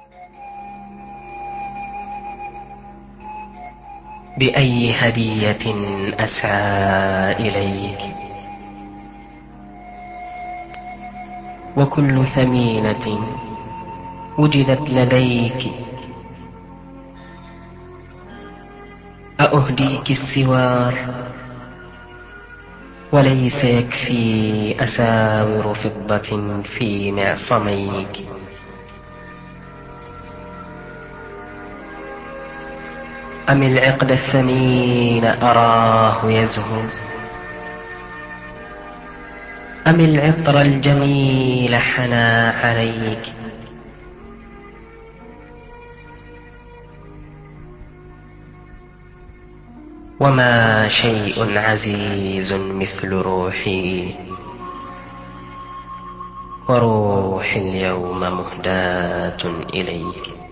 بأي هدية أسعى إليك، وكل ثمينة وجدت لديك. أأهديك السوار وليس يكفي أساور فضة في معصميك، أم العقد الثمين أراه يزهو، أم العطر الجميل حنى عليك. وما شيء عزيز مثل روحي، وروحي اليوم مهداة إليك.